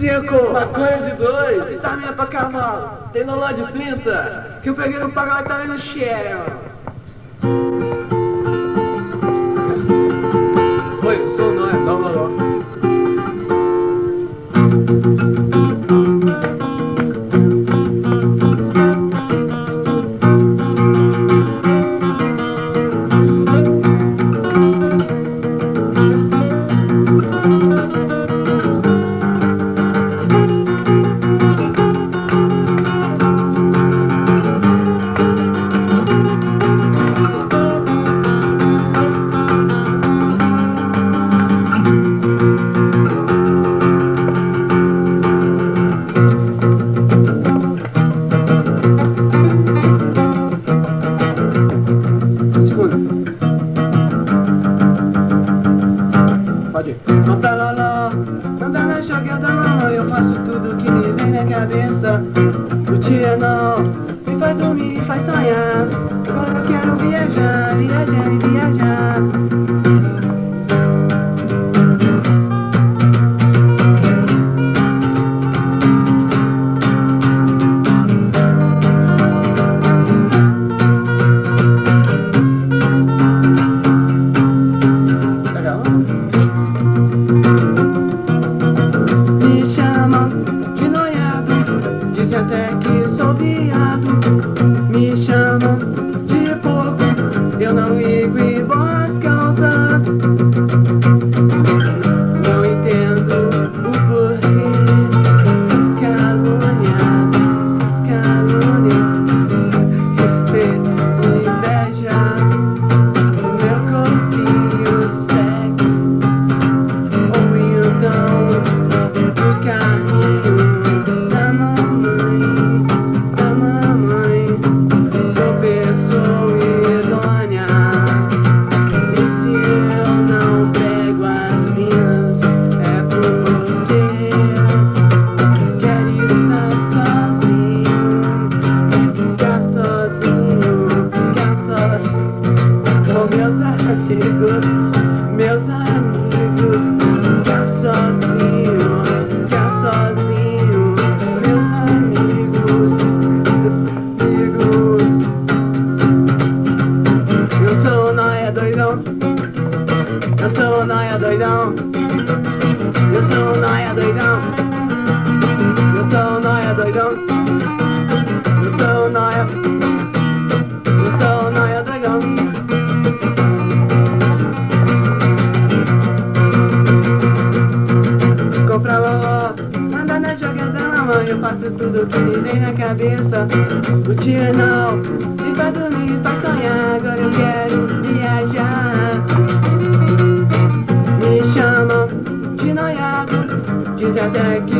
5. Maconha de 2. Vitamina pra cavalo. Tem Loló de 30. Que eu peguei no pagode também no Shell. Oi, eu sou o Noé, dá um Loló. Compra Loló, quando na joguinha da mamãe eu faço tudo que me vem na cabeça. O dia não me faz dormir, faz sonhar. Agora eu quero viajar, viajar e viajar. Até que sou viado, me chamam de porco, eu não ligo e vou às calças. Não entendo o porquê, essas calúnias, respeito e inveja, o meu corpinho sexy, ou então do carrinho. Meus amigos, ficar sozinho, meus amigos. Eu sou o Noé doidão, eu sou o Noé doidão, eu sou o Noé doidão, eu sou o Noé doidão, eu sou o Noé, eu sou o Noé doidão. Compra Loló, manda na jogada da mamãe, eu faço tudo que me vem na cabeça. O dia não me faz dormir, faz sonhar, agora eu quero viajar. Me chamam de noiado, dizem até que